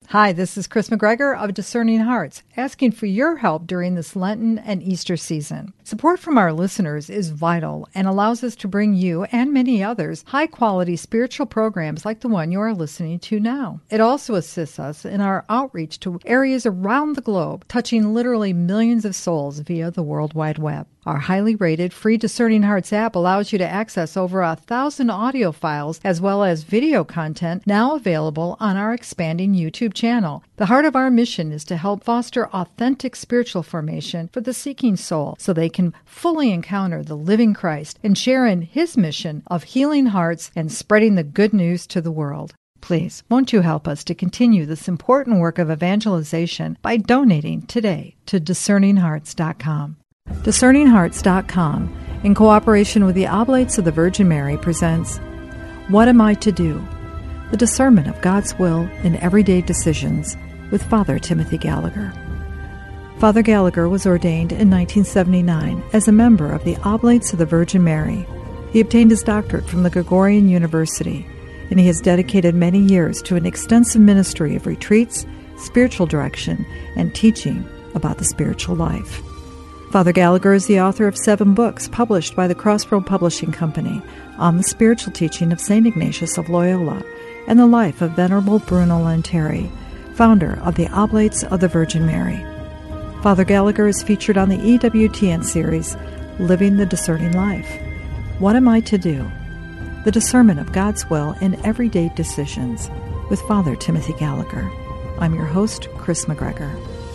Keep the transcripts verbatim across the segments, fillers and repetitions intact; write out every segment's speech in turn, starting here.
Hi, this is Chris McGregor of Discerning Hearts, asking for your help during this Lenten and Easter season. Support from our listeners is vital and allows us to bring you and many others high-quality spiritual programs like the one you are listening to now. It also assists us in our outreach to areas around the globe, touching literally millions of souls via the World Wide Web. Our highly rated free Discerning Hearts app allows you to access over a thousand audio files as well as video content now available on our expanding YouTube channel. The heart of our mission is to help foster authentic spiritual formation for the seeking soul so they can fully encounter the living Christ and share in His mission of healing hearts and spreading the good news to the world. Please, won't you help us to continue this important work of evangelization by donating today to discerning hearts dot com. discerning hearts dot com, in cooperation with the Oblates of the Virgin Mary, presents What Am I to Do? The Discernment of God's Will in Everyday Decisions with Father Timothy Gallagher. Father Gallagher was ordained in nineteen seventy-nine as a member of the Oblates of the Virgin Mary. He obtained his doctorate from the Gregorian University, and he has dedicated many years to an extensive ministry of retreats, spiritual direction, and teaching about the spiritual life. Father Gallagher is the author of seven books published by the Crossroad Publishing Company on the spiritual teaching of Saint Ignatius of Loyola and the life of Venerable Bruno Lanteri, founder of the Oblates of the Virgin Mary. Father Gallagher is featured on the E W T N series, Living the Discerning Life. What Am I to Do? The Discernment of God's Will in Everyday Decisions with Father Timothy Gallagher. I'm your host, Chris McGregor.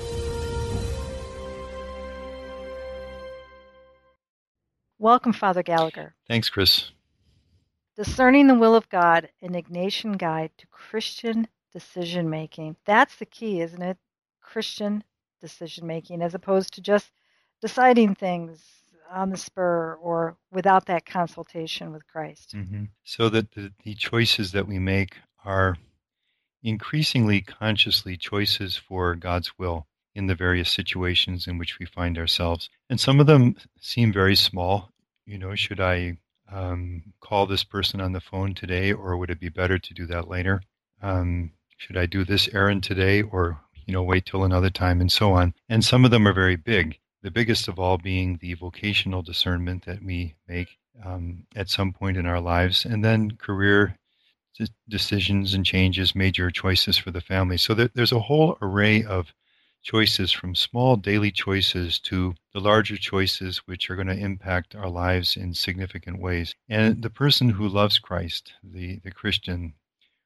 Welcome, Father Gallagher. Thanks, Chris. Discerning the Will of God, an Ignatian Guide to Christian Decision-Making. That's the key, isn't it? Christian decision-making, as opposed to just deciding things on the spur or without that consultation with Christ. Mm-hmm. So that the, the choices that we make are increasingly consciously choices for God's will in the various situations in which we find ourselves. And some of them seem very small. You know, should I um, call this person on the phone today, or would it be better to do that later? Um, should I do this errand today, or, you know, wait till another time, and so on. And some of them are very big. The biggest of all being the vocational discernment that we make um, at some point in our lives, and then career d- decisions and changes, major choices for the family. So there, there's a whole array of choices, from small daily choices to the larger choices which are going to impact our lives in significant ways. And the person who loves Christ, the, the Christian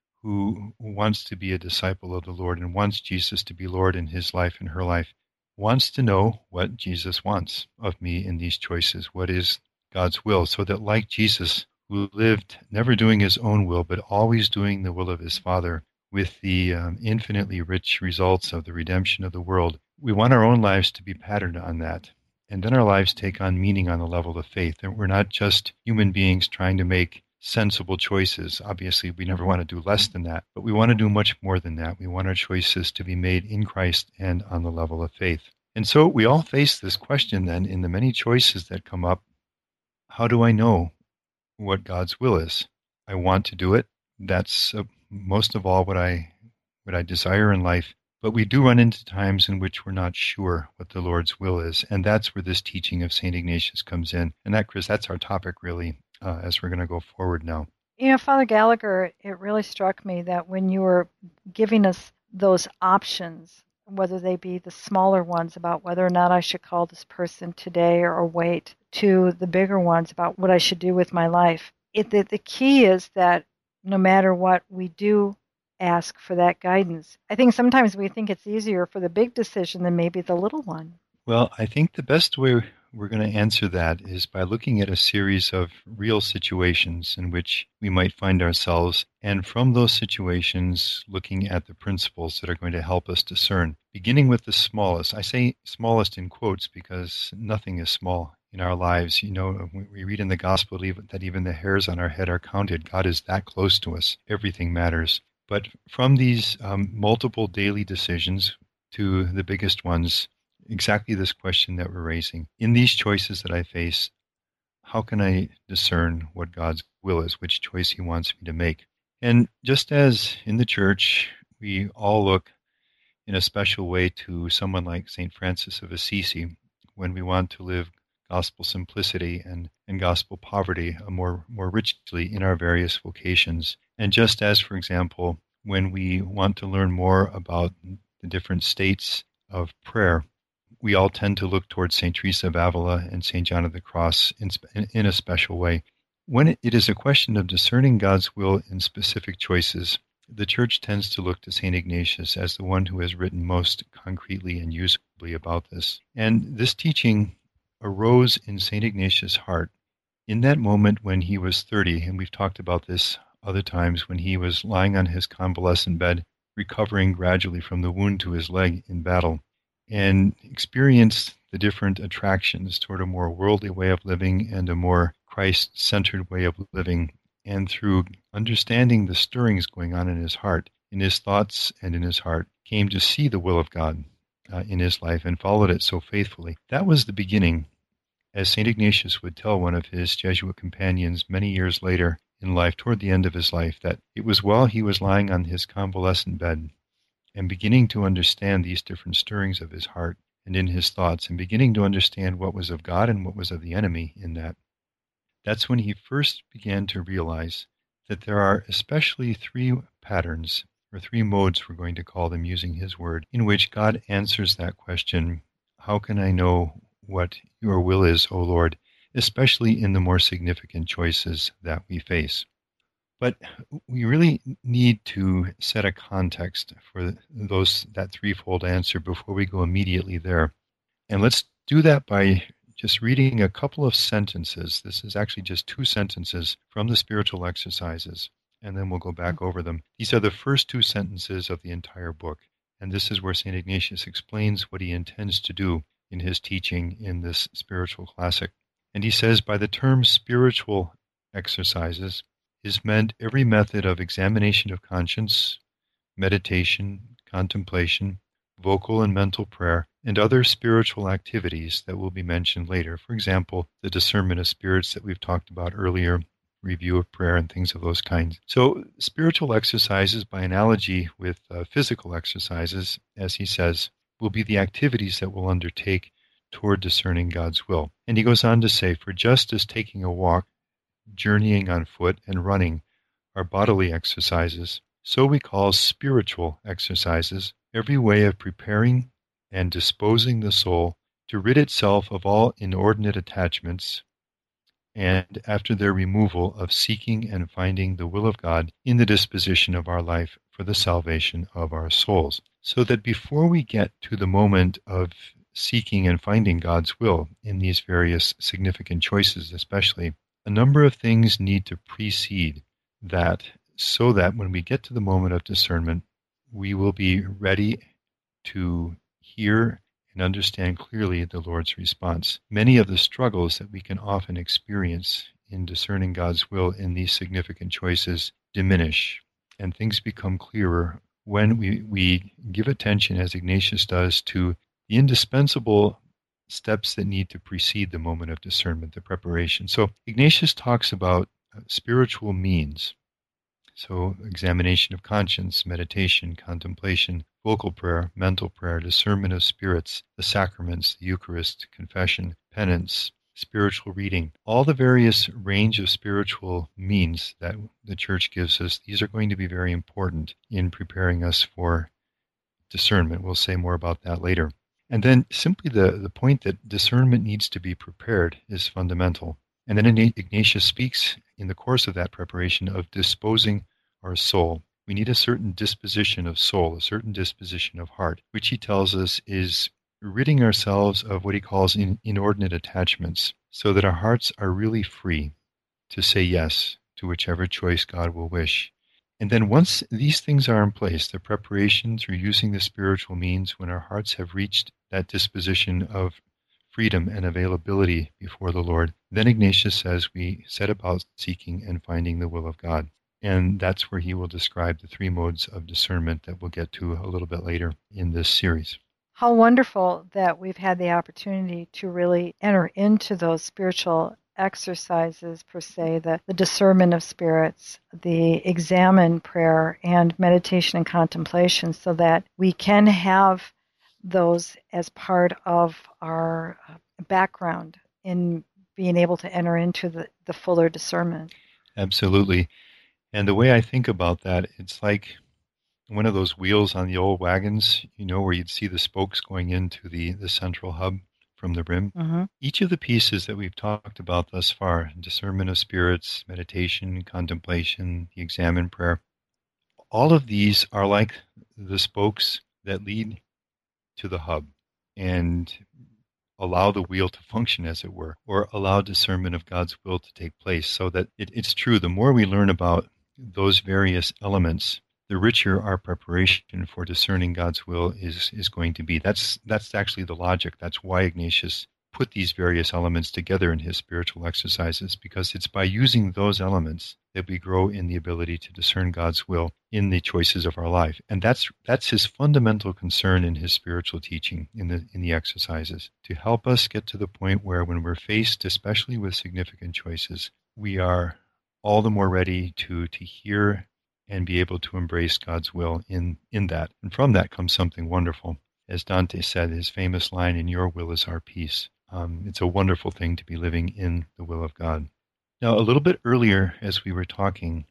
who wants to be a disciple of the Lord and wants Jesus to be Lord in his life and her life, wants to know what Jesus wants of me in these choices, what is God's will, so that like Jesus, who lived never doing his own will, but always doing the will of his Father, with the um, infinitely rich results of the redemption of the world, we want our own lives to be patterned on that. And then our lives take on meaning on the level of faith. And we're not just human beings trying to make sensible choices. Obviously, we never want to do less than that, but we want to do much more than that. We want our choices to be made in Christ and on the level of faith. And so we all face this question then in the many choices that come up. How do I know what God's will is? I want to do it. That's uh, most of all what I what I desire in life. But we do run into times in which we're not sure what the Lord's will is. And that's where this teaching of Saint Ignatius comes in. And that, Chris, that's our topic really, uh, as we're going to go forward now. You know, Father Gallagher, it really struck me that when you were giving us those options, whether they be the smaller ones about whether or not I should call this person today or wait, to the bigger ones about what I should do with my life, it, the, the key is that no matter what we do, ask for that guidance. I think sometimes we think it's easier for the big decision than maybe the little one. Well, I think the best way we're going to answer that is by looking at a series of real situations in which we might find ourselves, and from those situations, looking at the principles that are going to help us discern, beginning with the smallest. I say smallest in quotes because nothing is small in our lives. You know, we read in the gospel that even the hairs on our head are counted. God is that close to us. Everything matters. But from these um, multiple daily decisions to the biggest ones, exactly this question that we're raising. In these choices that I face, how can I discern what God's will is, which choice he wants me to make? And just as in the church, we all look in a special way to someone like Saint Francis of Assisi when we want to live gospel simplicity and, and gospel poverty more, more richly in our various vocations. And just as, for example, when we want to learn more about the different states of prayer, we all tend to look towards Saint Teresa of Avila and Saint John of the Cross in, in a special way. When it is a question of discerning God's will in specific choices, the Church tends to look to Saint Ignatius as the one who has written most concretely and usably about this. And this teaching arose in Saint Ignatius' heart in that moment when he was thirty, and we've talked about this other times, when he was lying on his convalescent bed, recovering gradually from the wound to his leg in battle, and experienced the different attractions toward a more worldly way of living and a more Christ-centered way of living. And through understanding the stirrings going on in his heart, in his thoughts and in his heart, came to see the will of God uh, in his life and followed it so faithfully. That was the beginning, as Saint Ignatius would tell one of his Jesuit companions many years later in life, toward the end of his life, that it was while he was lying on his convalescent bed and beginning to understand these different stirrings of his heart and in his thoughts, and beginning to understand what was of God and what was of the enemy in that, that's when he first began to realize that there are especially three patterns, or three modes, we're going to call them using his word, in which God answers that question, how can I know what your will is, O Lord, especially in the more significant choices that we face. But we really need to set a context for those that threefold answer before we go immediately there. And let's do that by just reading a couple of sentences. This is actually just two sentences from the spiritual exercises, and then we'll go back over them. These are the first two sentences of the entire book, and this is where Saint Ignatius explains what he intends to do in his teaching in this spiritual classic. And he says, by the term spiritual exercises is meant every method of examination of conscience, meditation, contemplation, vocal and mental prayer, and other spiritual activities that will be mentioned later. For example, the discernment of spirits that we've talked about earlier, review of prayer, and things of those kinds. So spiritual exercises, by analogy with uh, physical exercises, as he says, will be the activities that we'll undertake toward discerning God's will. And he goes on to say, for just as taking a walk, journeying on foot, and running are bodily exercises, so we call spiritual exercises every way of preparing and disposing the soul to rid itself of all inordinate attachments, and after their removal, of seeking and finding the will of God in the disposition of our life for the salvation of our souls. So that before we get to the moment of seeking and finding God's will in these various significant choices especially, a number of things need to precede that, so that when we get to the moment of discernment, we will be ready to hear and understand clearly the Lord's response. Many of the struggles that we can often experience in discerning God's will in these significant choices diminish, and things become clearer when we, we give attention, as Ignatius does, to the indispensable steps that need to precede the moment of discernment, the preparation. So Ignatius talks about spiritual means. So examination of conscience, meditation, contemplation, vocal prayer, mental prayer, discernment of spirits, the sacraments, the Eucharist, confession, penance, spiritual reading, all the various range of spiritual means that the Church gives us, these are going to be very important in preparing us for discernment. We'll say more about that later. And then simply the, the point that discernment needs to be prepared is fundamental. And then Ignatius speaks in the course of that preparation of disposing our soul. We need a certain disposition of soul, a certain disposition of heart, which he tells us is ridding ourselves of what he calls in, inordinate attachments, so that our hearts are really free to say yes to whichever choice God will wish. And then once these things are in place, the preparation through using the spiritual means, when our hearts have reached that disposition of freedom and availability before the Lord, then Ignatius says we set about seeking and finding the will of God. And that's where he will describe the three modes of discernment that we'll get to a little bit later in this series. How wonderful that we've had the opportunity to really enter into those spiritual exercises, per se, the, the discernment of spirits, the examine prayer, and meditation and contemplation, so that we can have those as part of our background in being able to enter into the, the fuller discernment. Absolutely. And the way I think about that, it's like one of those wheels on the old wagons, you know, where you'd see the spokes going into the, the central hub from the rim. Mm-hmm. Each of the pieces that we've talked about thus far, discernment of spirits, meditation, contemplation, the examine prayer, all of these are like the spokes that lead to the hub and allow the wheel to function, as it were, or allow discernment of God's will to take place. So that it, it's true, the more we learn about those various elements, the richer our preparation for discerning God's will is is going to be. That's that's actually the logic. That's why Ignatius put these various elements together in his spiritual exercises, because it's by using those elements that we grow in the ability to discern God's will in the choices of our life. And that's that's his fundamental concern in his spiritual teaching in the in the exercises, to help us get to the point where when we're faced, especially with significant choices, we are all the more ready to to hear and be able to embrace God's will in, in that. And from that comes something wonderful. As Dante said, his famous line, "In your will is our peace." Um, it's a wonderful thing to be living in the will of God. Now, a little bit earlier, as we were talking,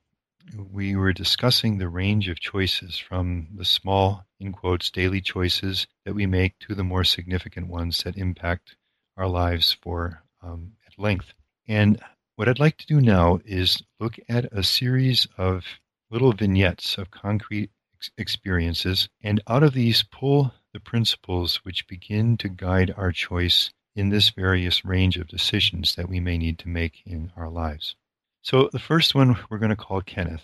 we were discussing the range of choices, from the small, in quotes, daily choices that we make to the more significant ones that impact our lives for um, at length. And what I'd like to do now is look at a series of little vignettes of concrete ex- experiences, and out of these pull the principles which begin to guide our choice in this various range of decisions that we may need to make in our lives. So the first one we're going to call Kenneth.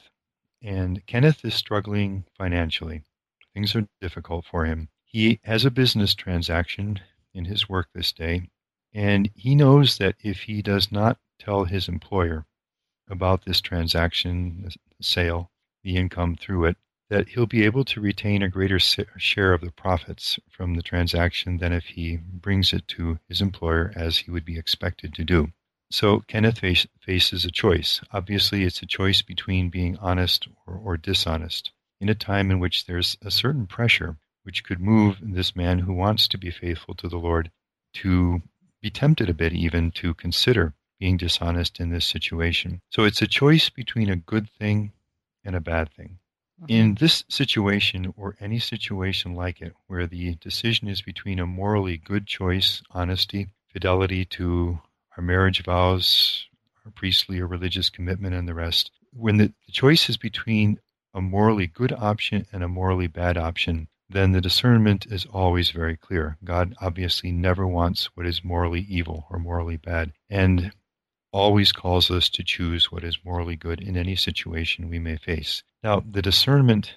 And Kenneth is struggling financially. Things are difficult for him. He has a business transaction in his work this day, and he knows that if he does not tell his employer about this transaction, the sale, the income through it, that he'll be able to retain a greater share of the profits from the transaction than if he brings it to his employer, as he would be expected to do. So Kenneth face, faces a choice. Obviously, it's a choice between being honest or, or dishonest, in a time in which there's a certain pressure which could move this man who wants to be faithful to the Lord to be tempted a bit even to consider being dishonest in this situation. So it's a choice between a good thing and a bad thing. In this situation, or any situation like it, where the decision is between a morally good choice, honesty, fidelity to our marriage vows, our priestly or religious commitment, and the rest, when the choice is between a morally good option and a morally bad option, then the discernment is always very clear. God obviously never wants what is morally evil or morally bad, and always calls us to choose what is morally good in any situation we may face. Now, the discernment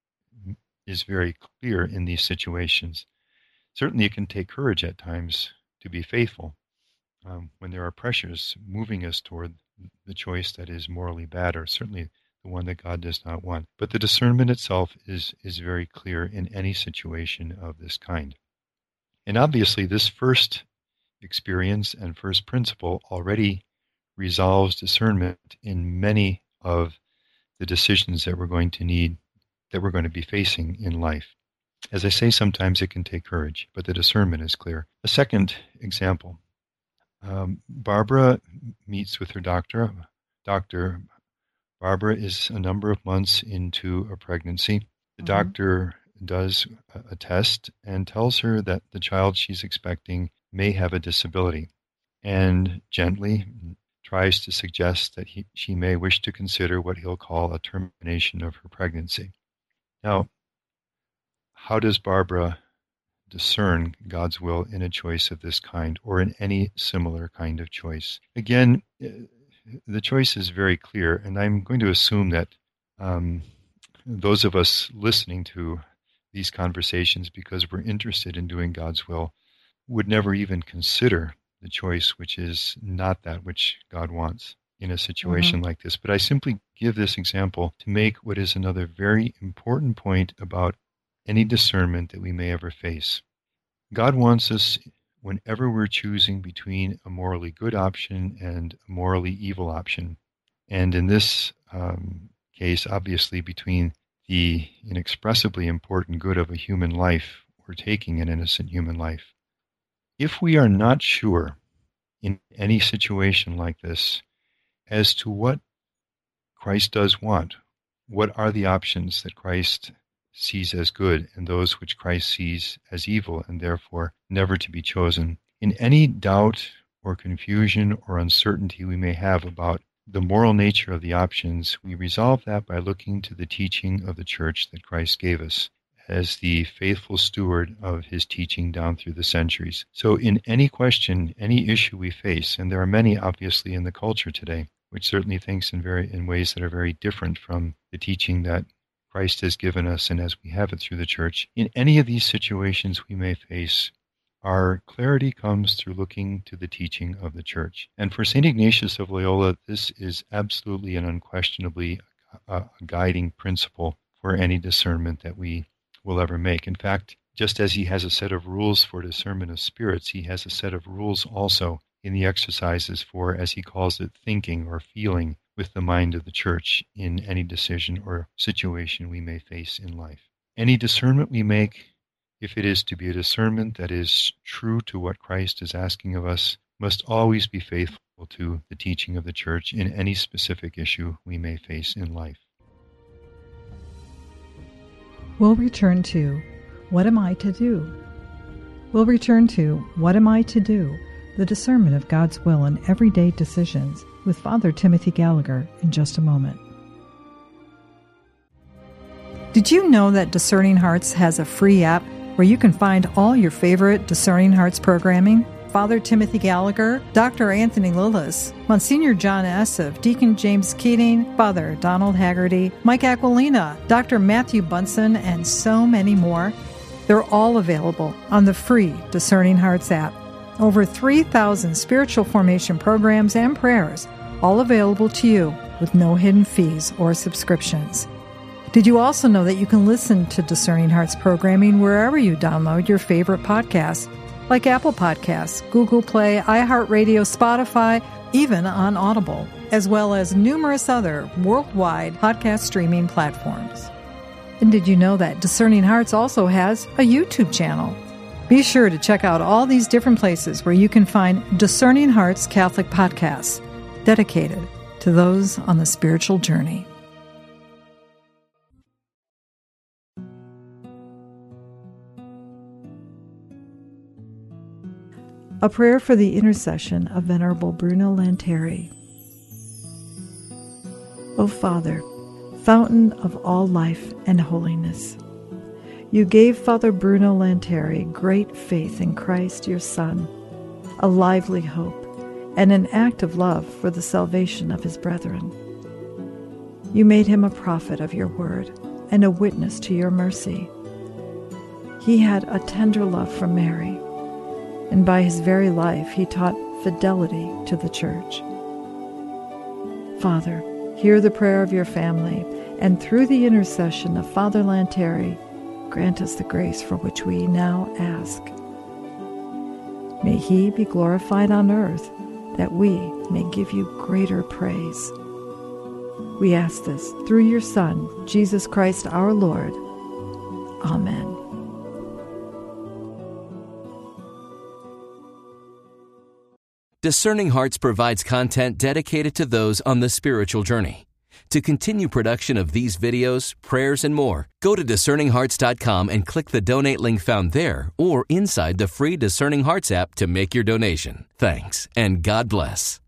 is very clear in these situations. Certainly, it can take courage at times to be faithful um, when there are pressures moving us toward the choice that is morally bad, or certainly the one that God does not want. But the discernment itself is, is very clear in any situation of this kind. And obviously, this first experience and first principle already resolves discernment in many of the decisions that we're going to need, that we're going to be facing in life. As I say, sometimes it can take courage, but the discernment is clear. A second example, um, Barbara meets with her doctor. Doctor, Barbara is a number of months into a pregnancy. The mm-hmm. doctor does a test and tells her that the child she's expecting may have a disability, and gently tries to suggest that he, she may wish to consider what he'll call a termination of her pregnancy. Now, how does Barbara discern God's will in a choice of this kind, or in any similar kind of choice? Again, the choice is very clear, and I'm going to assume that um, those of us listening to these conversations because we're interested in doing God's will would never even consider the choice which is not that which God wants in a situation mm-hmm. like this. But I simply give this example to make what is another very important point about any discernment that we may ever face. God wants us, whenever we're choosing between a morally good option and a morally evil option. And in this um, case, obviously, between the inexpressibly important good of a human life or taking an innocent human life. If we are not sure in any situation like this as to what Christ does want, what are the options that Christ sees as good and those which Christ sees as evil and therefore never to be chosen, in any doubt or confusion or uncertainty we may have about the moral nature of the options, we resolve that by looking to the teaching of the church that Christ gave us as the faithful steward of his teaching down through the centuries. So in any question, any issue we face, and there are many obviously in the culture today, which certainly thinks in very in ways that are very different from the teaching that Christ has given us and as we have it through the church, in any of these situations we may face, our clarity comes through looking to the teaching of the church. And for Saint Ignatius of Loyola, this is absolutely and unquestionably a, a guiding principle for any discernment that we will ever make. In fact, just as he has a set of rules for discernment of spirits, he has a set of rules also in the exercises for, as he calls it, thinking or feeling with the mind of the church in any decision or situation we may face in life. Any discernment we make, if it is to be a discernment that is true to what Christ is asking of us, must always be faithful to the teaching of the church in any specific issue we may face in life. We'll return to What Am I to Do? We'll return to What Am I to Do? The discernment of God's will in everyday decisions with Father Timothy Gallagher in just a moment. Did you know that Discerning Hearts has a free app where you can find all your favorite Discerning Hearts programming? Father Timothy Gallagher, Doctor Anthony Lillis, Monsignor John Esseff, Deacon James Keating, Father Donald Haggerty, Mike Aquilina, Doctor Matthew Bunson, and so many more. They're all available on the free Discerning Hearts app. Over three thousand spiritual formation programs and prayers, all available to you with no hidden fees or subscriptions. Did you also know that you can listen to Discerning Hearts programming wherever you download your favorite podcasts, like Apple Podcasts, Google Play, iHeartRadio, Spotify, even on Audible, as well as numerous other worldwide podcast streaming platforms. And did you know that Discerning Hearts also has a YouTube channel? Be sure to check out all these different places where you can find Discerning Hearts Catholic podcasts dedicated to those on the spiritual journey. A prayer for the intercession of Venerable Bruno Lanteri. O Father, fountain of all life and holiness, you gave Father Bruno Lanteri great faith in Christ your Son, a lively hope, and an act of love for the salvation of his brethren. You made him a prophet of your word and a witness to your mercy. He had a tender love for Mary, and by his very life he taught fidelity to the Church. Father, hear the prayer of your family, and through the intercession of Father Lanteri, grant us the grace for which we now ask. May he be glorified on earth, that we may give you greater praise. We ask this through your Son, Jesus Christ our Lord. Amen. Discerning Hearts provides content dedicated to those on the spiritual journey. To continue production of these videos, prayers, and more, go to discerning hearts dot com and click the donate link found there or inside the free Discerning Hearts app to make your donation. Thanks, and God bless.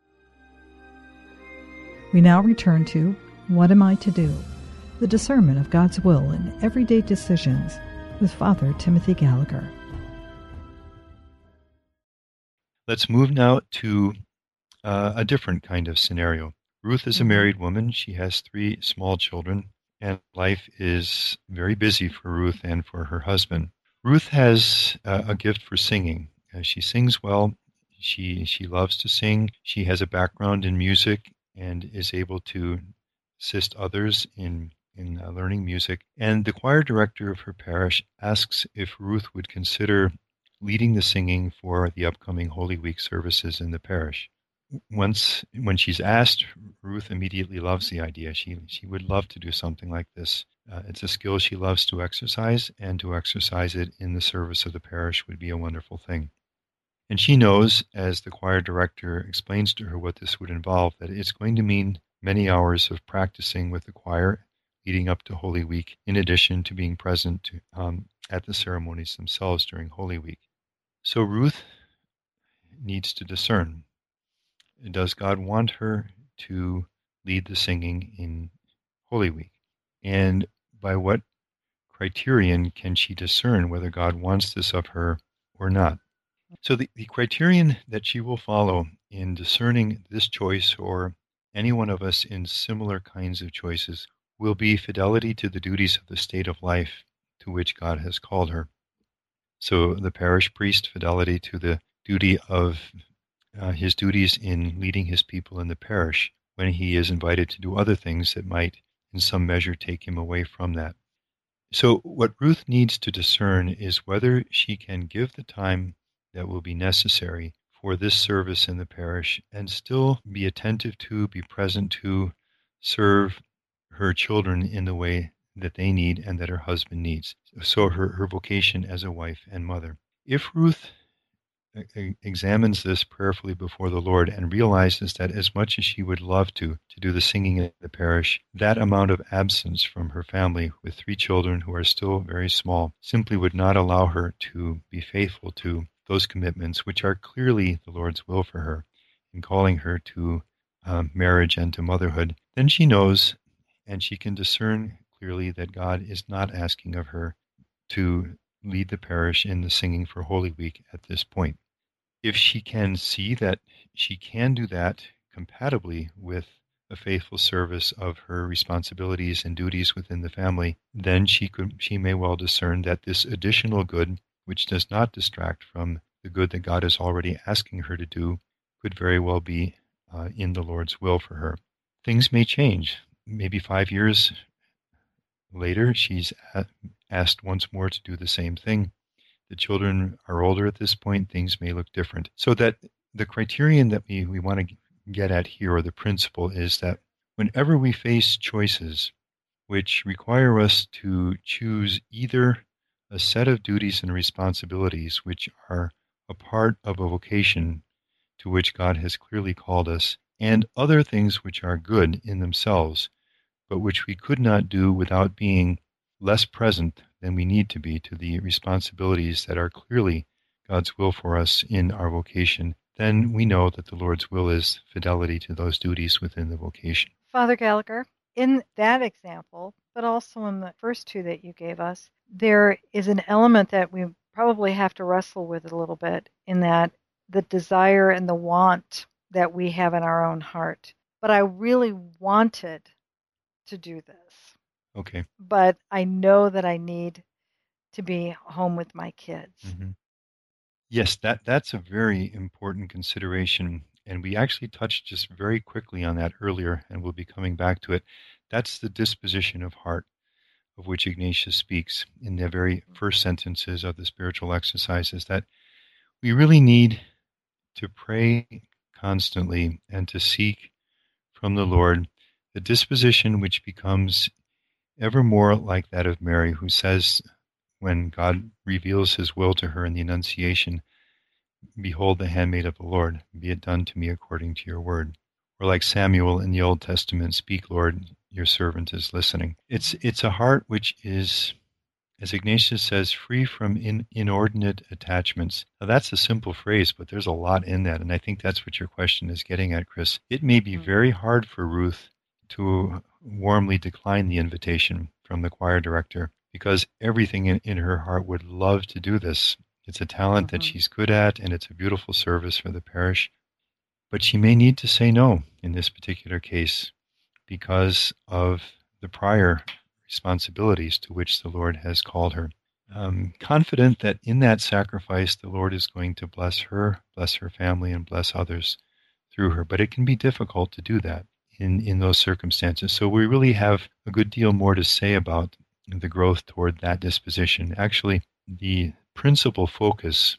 We now return to What Am I to Do? The discernment of God's will in everyday decisions with Father Timothy Gallagher. Let's move now to uh, a different kind of scenario. Ruth is a married woman. She has three small children, and life is very busy for Ruth and for her husband. Ruth has uh, a gift for singing. Uh, she sings well. She she loves to sing. She has a background in music and is able to assist others in in uh, learning music. And the choir director of her parish asks if Ruth would consider leading the singing for the upcoming Holy Week services in the parish. Once, when she's asked, Ruth immediately loves the idea. She she would love to do something like this. Uh, it's a skill she loves to exercise, and to exercise it in the service of the parish would be a wonderful thing. And she knows, as the choir director explains to her what this would involve, that it's going to mean many hours of practicing with the choir leading up to Holy Week, in addition to being present to, um, at the ceremonies themselves during Holy Week. So Ruth needs to discern. Does God want her to lead the singing in Holy Week? And by what criterion can she discern whether God wants this of her or not? So the, the criterion that she will follow in discerning this choice, or any one of us in similar kinds of choices, will be fidelity to the duties of the state of life to which God has called her. So the parish priest, fidelity to the duty of uh, his duties in leading his people in the parish when he is invited to do other things that might in some measure take him away from that. So what Ruth needs to discern is whether she can give the time that will be necessary for this service in the parish and still be attentive to, be present to, serve her children in the way that they need and that her husband needs. So her, her vocation as a wife and mother. If Ruth examines this prayerfully before the Lord and realizes that as much as she would love to, to do the singing in the parish, that amount of absence from her family with three children who are still very small simply would not allow her to be faithful to those commitments, which are clearly the Lord's will for her in calling her to um, marriage and to motherhood, then she knows and she can discern clearly that God is not asking of her to lead the parish in the singing for Holy Week at this point. If she can see that she can do that compatibly with a faithful service of her responsibilities and duties within the family, then she could she may well discern that this additional good, which does not distract from the good that God is already asking her to do, could very well be uh, in the Lord's will for her. Things may change. Maybe five years later, she's asked once more to do the same thing. The children are older at this point, things may look different. So that the criterion that we, we want to get at here, or the principle, is that whenever we face choices which require us to choose either a set of duties and responsibilities which are a part of a vocation to which God has clearly called us, and other things which are good in themselves, but which we could not do without being less present than we need to be to the responsibilities that are clearly God's will for us in our vocation, then we know that the Lord's will is fidelity to those duties within the vocation. Father Gallagher, in that example, but also in the first two that you gave us, there is an element that we probably have to wrestle with a little bit, in that the desire and the want that we have in our own heart. But I really wanted to do this. Okay. But I know that I need to be home with my kids. Mm-hmm. Yes, that, that's a very important consideration. And we actually touched just very quickly on that earlier, and we'll be coming back to it. That's the disposition of heart of which Ignatius speaks in the very first sentences of the spiritual exercises, that we really need to pray constantly and to seek from the Lord the disposition which becomes ever more like that of Mary, who says, when God reveals his will to her in the Annunciation, "Behold the handmaid of the Lord, be it done to me according to your word." Or like Samuel in the Old Testament, "Speak, Lord, your servant is listening." It's it's a heart which is, as Ignatius says, free from in, inordinate attachments. Now that's a simple phrase, but there's a lot in that, and I think that's what your question is getting at, Chris. It may be very hard for Ruth to warmly decline the invitation from the choir director, because everything in, in her heart would love to do this. It's a talent mm-hmm. that she's good at, and it's a beautiful service for the parish. But she may need to say no in this particular case because of the prior responsibilities to which the Lord has called her. Um, confident that in that sacrifice, the Lord is going to bless her, bless her family, and bless others through her. But it can be difficult to do that in, in those circumstances. So we really have a good deal more to say about the growth toward that disposition. Actually, the principal focus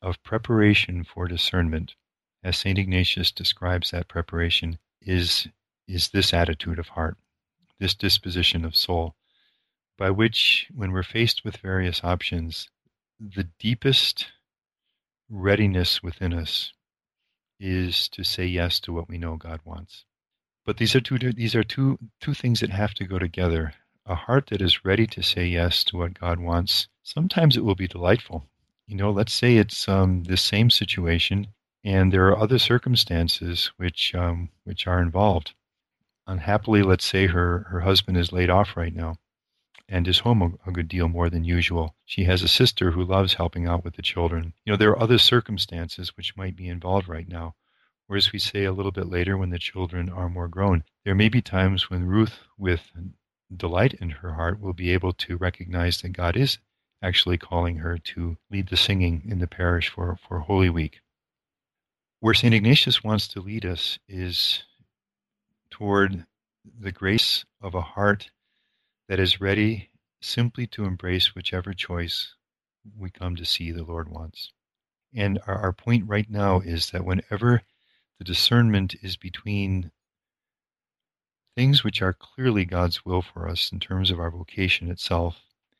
of preparation for discernment, as Saint Ignatius describes that preparation, is, is this attitude of heart, this disposition of soul, by which, when we're faced with various options, the deepest readiness within us is to say yes to what we know God wants. But these are two these are two two things that have to go together. A heart that is ready to say yes to what God wants. Sometimes it will be delightful. You know, let's say it's um, the same situation, and there are other circumstances which um, which are involved. Unhappily, let's say her her husband is laid off right now, and is home a, a good deal more than usual. She has a sister who loves helping out with the children. You know, there are other circumstances which might be involved right now. Or as we say a little bit later, when the children are more grown, there may be times when Ruth, with delight in her heart, will be able to recognize that God is actually calling her to lead the singing in the parish for, for Holy Week. Where Saint Ignatius wants to lead us is toward the grace of a heart that is ready simply to embrace whichever choice we come to see the Lord wants. And our, our point right now is that whenever the discernment is between things which are clearly God's will for us in terms of our vocation itself,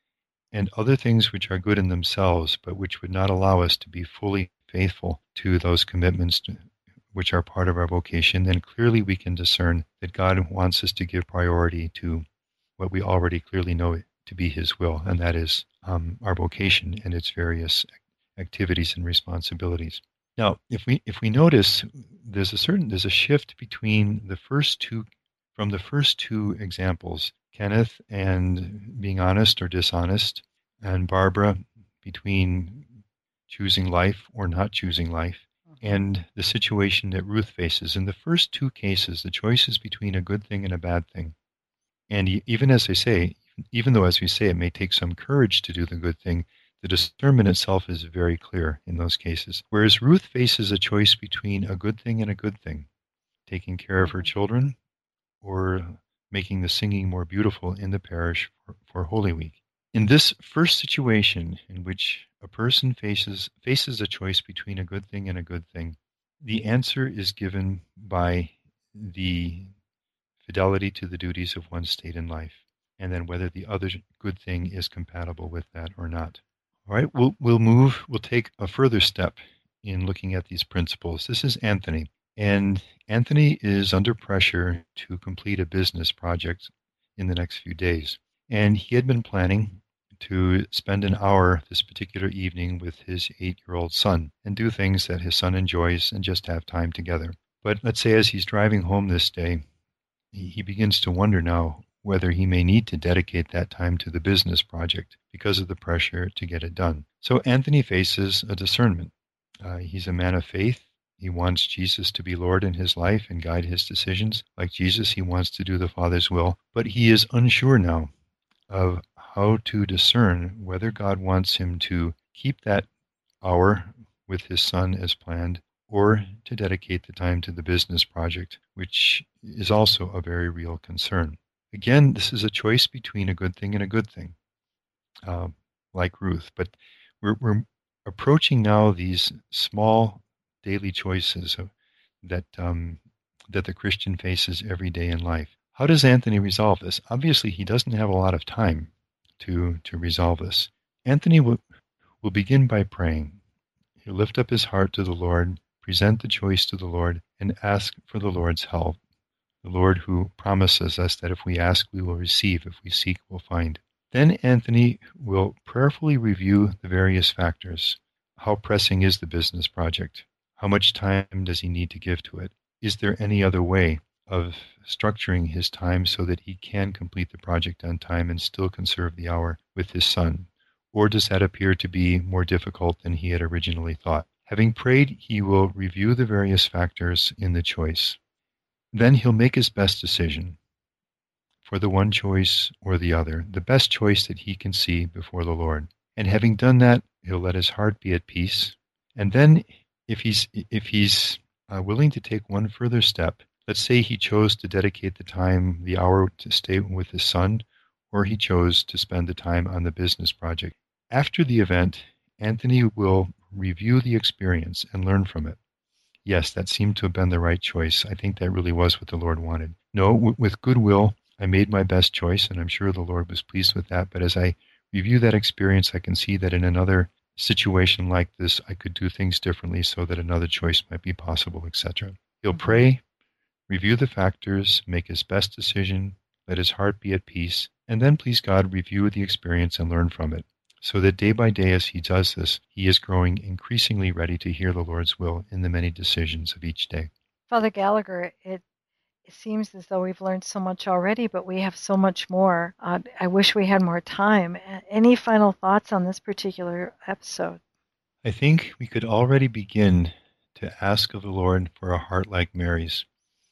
and other things which are good in themselves, but which would not allow us to be fully faithful to those commitments to, which are part of our vocation, then clearly we can discern that God wants us to give priority to what we already clearly know to be His will, and that is um, our vocation and its various activities and responsibilities. Now, if we if we notice, there's a certain there's a shift between the first two, from the first two examples, Kenneth and being honest or dishonest, and Barbara between choosing life or not choosing life, and the situation that Ruth faces. In the first two cases, the choice is between a good thing and a bad thing. And even as I say, even though as we say it may take some courage to do the good thing, the discernment itself is very clear in those cases. Whereas Ruth faces a choice between a good thing and a good thing, taking care of her children or making the singing more beautiful in the parish for, for Holy Week. In this first situation, in which a person faces faces a choice between a good thing and a good thing, the answer is given by the fidelity to the duties of one's state in life, and then whether the other good thing is compatible with that or not. All right, we'll we'll move. We'll take a further step in looking at these principles. This is Anthony, and Anthony is under pressure to complete a business project in the next few days, and he had been planning to spend an hour this particular evening with his eight-year-old son and do things that his son enjoys and just have time together. But let's say as he's driving home this day, he begins to wonder now whether he may need to dedicate that time to the business project because of the pressure to get it done. So Anthony faces a discernment. Uh, he's a man of faith. He wants Jesus to be Lord in his life and guide his decisions. Like Jesus, he wants to do the Father's will. But he is unsure now of how to discern whether God wants him to keep that hour with his son as planned, or to dedicate the time to the business project, which is also a very real concern. Again, this is a choice between a good thing and a good thing, uh, like Ruth. But we're, we're approaching now these small daily choices that um, that the Christian faces every day in life. How does Anthony resolve this? Obviously, he doesn't have a lot of time to to resolve this. Anthony will, will begin by praying. He'll lift up his heart to the Lord, present the choice to the Lord, and ask for the Lord's help. The Lord who promises us that if we ask, we will receive. If we seek, we'll find. Then Anthony will prayerfully review the various factors. How pressing is the business project? How much time does he need to give to it? Is there any other way of structuring his time so that he can complete the project on time and still conserve the hour with his son? Or does that appear to be more difficult than he had originally thought? Having prayed, he will review the various factors in the choice. Then he'll make his best decision for the one choice or the other, the best choice that he can see before the Lord. And having done that, he'll let his heart be at peace. And then if he's if he's uh, willing to take one further step, let's say he chose to dedicate the time, the hour, to stay with his son, or he chose to spend the time on the business project. After the event, Anthony will review the experience and learn from it. Yes, that seemed to have been the right choice. I think that really was what the Lord wanted. No, w- with goodwill, I made my best choice, and I'm sure the Lord was pleased with that. But as I review that experience, I can see that in another situation like this, I could do things differently so that another choice might be possible, et cetera. He'll pray, review the factors, make his best decision, let his heart be at peace, and then, please God, review the experience and learn from it, so that day by day as he does this, he is growing increasingly ready to hear the Lord's will in the many decisions of each day. Father Gallagher, it, it seems as though we've learned so much already, but we have so much more. Uh, I wish we had more time. Any final thoughts on this particular episode? I think we could already begin to ask of the Lord for a heart like Mary's.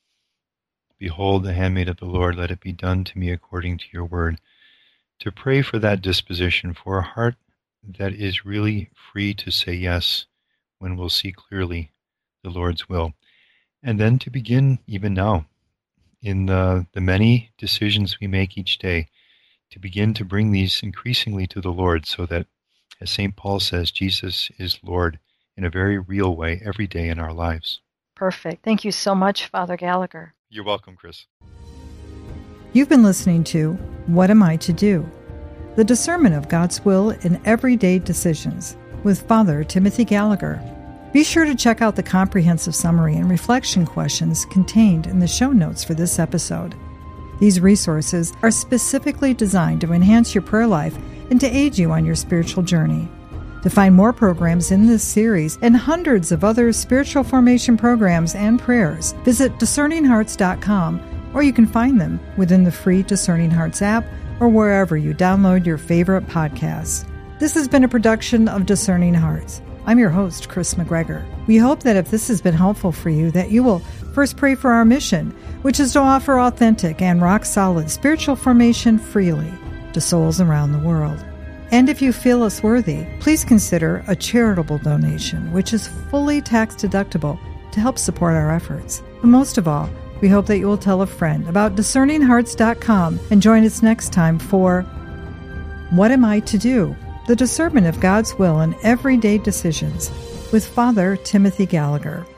Behold, the handmaid of the Lord, let it be done to me according to your word. To pray for that disposition, for a heart that is really free to say yes when we'll see clearly the Lord's will. And then to begin even now, in the, the many decisions we make each day, to begin to bring these increasingly to the Lord, so that, as Saint Paul says, Jesus is Lord in a very real way every day in our lives. Perfect. Thank you so much, Father Gallagher. You're welcome, Chris. You've been listening to What Am I to Do? The Discernment of God's Will in Everyday Decisions with Father Timothy Gallagher. Be sure to check out the comprehensive summary and reflection questions contained in the show notes for this episode. These resources are specifically designed to enhance your prayer life and to aid you on your spiritual journey. To find more programs in this series and hundreds of other spiritual formation programs and prayers, visit discerning hearts dot com, or you can find them within the free Discerning Hearts app or wherever you download your favorite podcasts. This has been a production of Discerning Hearts. I'm your host, Chris McGregor. We hope that if this has been helpful for you, that you will first pray for our mission, which is to offer authentic and rock-solid spiritual formation freely to souls around the world. And if you feel us worthy, please consider a charitable donation, which is fully tax-deductible to help support our efforts. But most of all, we hope that you will tell a friend about discerning hearts dot com and join us next time for What Am I to Do? The Discernment of God's Will in Everyday Decisions with Father Timothy Gallagher.